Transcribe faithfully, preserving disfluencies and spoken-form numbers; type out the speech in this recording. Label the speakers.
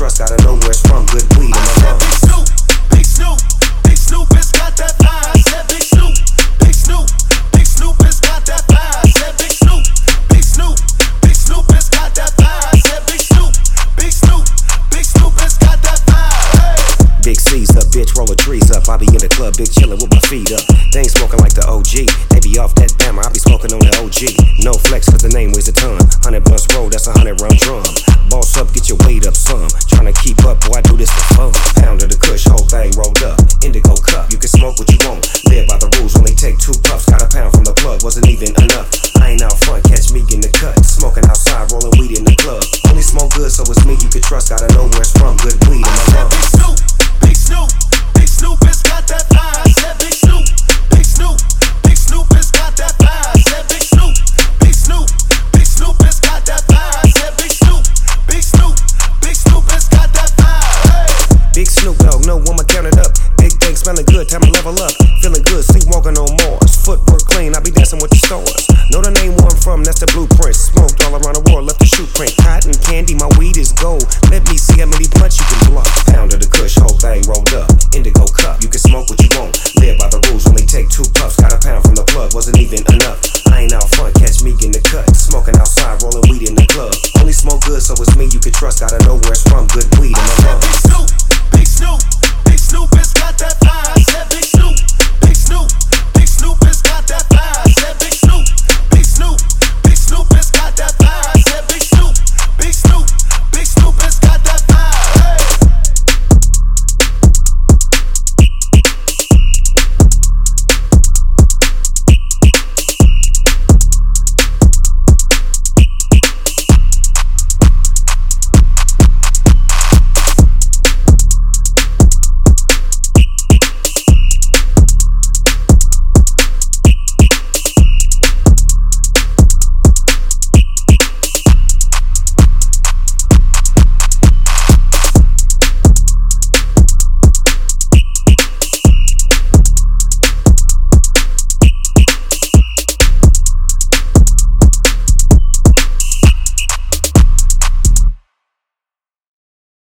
Speaker 1: trust, gotta know where it's from. Good weed in my lungs.
Speaker 2: Big Snoop, Big Snoop, Big Snoop has got that fire. I said Big Snoop, Big Snoop, Big Snoop has got that fire. I said Big Snoop, Big Snoop, Big Snoop has got that fire. I said Big Snoop, Big Snoop, Big Snoop has got that fire. Hey.
Speaker 1: Big C's up, bitch, roll the trees up. I be in the club, big chillin' with my feet up. They ain't smoking like the O G. They be off that Bama, I be smoking on the O G. No flex, cause the name weighs a ton. Hundred blunts roll, that's a hundred round drum. Boss up, get your weight up some. Tryna keep up, boy, I do this for fun. Pound of the kush, whole thing rolled up. Indigo cup, you can smoke what you want. Live by the rules, only take two puffs. Got a pound from the plug, wasn't even enough. I ain't out front, catch me in the cut. Smoking outside, rolling weed in the club. Only smoke good, so it's me you can trust. Gotta know where it's from, good weed in my lungs.
Speaker 2: Big Snoop, Big Snoop, Big Snoop has got that fire. I said Big Snoop, Big Snoop, Big Snoop has got that fire. I said Big Snoop, Big Snoop, Big Snoop has got that fire. I said Big Snoop, Big Snoop, Big Snoop has got that fire. Hey.
Speaker 1: Big Snoop Dogg, no one count it up. Big thing smelling good, time to level up. Feeling good, sleepwalking on Mars. Footwork clean, I be dancing with the stars. Know the name where I'm from, that's the blueprint. Smoked all around the world, left the shoe print. Cotton candy, my weed is gold. Let me see how many blunts you can blow. Pound of the kush, whole thing rolled up. Indigo cup, you can smoke what you want. Live by the rules, only take two puffs. Got a pound from the plug, wasn't even enough. I ain't out front, catch me in the cut. Smoking outside, rolling weed in the club. Only smoke good, so it's me you can trust. Gotta know where it's from, good weed in my lungs.
Speaker 2: Big Snoop, Big Snoop, Big Snoop has got that fire. I said Big Snoop, Big Snoop.